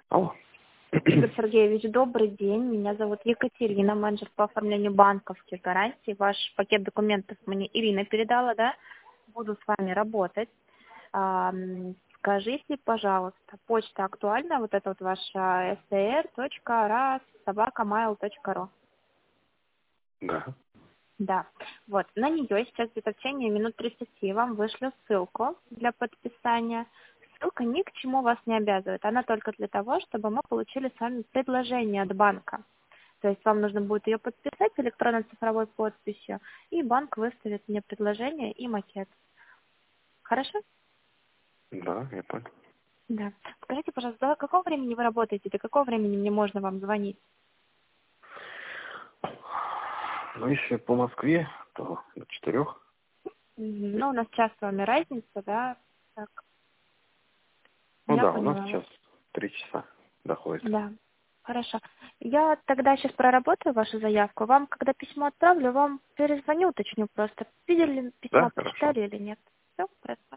Алло. Игорь Сергеевич, добрый день. Меня зовут Екатерина, менеджер по оформлению банковских гарантий. Ваш пакет документов мне Ирина передала, да? Буду с вами работать. Скажите, пожалуйста, почта актуальна? Вот это вот ваша str.ras@mail.ru. Да. Да. Вот, на нее сейчас где-то в течение минут 30 вам вышлю ссылку для подписания. Ссылка ни к чему вас не обязывает. Она только для того, чтобы мы получили с вами предложение от банка. То есть вам нужно будет ее подписать электронно-цифровой подписью, и банк выставит мне предложение и макет. Хорошо? Да, я понял. Да. Скажите, пожалуйста, до какого времени вы работаете, до какого времени мне можно вам звонить? Ну, если по Москве, то до 4. Ну, у нас час с вами разница, да? Так, Ну я да, у нас поняла вас. сейчас 3 часа доходит. Да. Хорошо. Я тогда сейчас проработаю вашу заявку. Вам, когда письмо отправлю, вам перезвоню, уточню просто, видели ли Да, письмо, хорошо. прочитали или нет. Все, хорошо.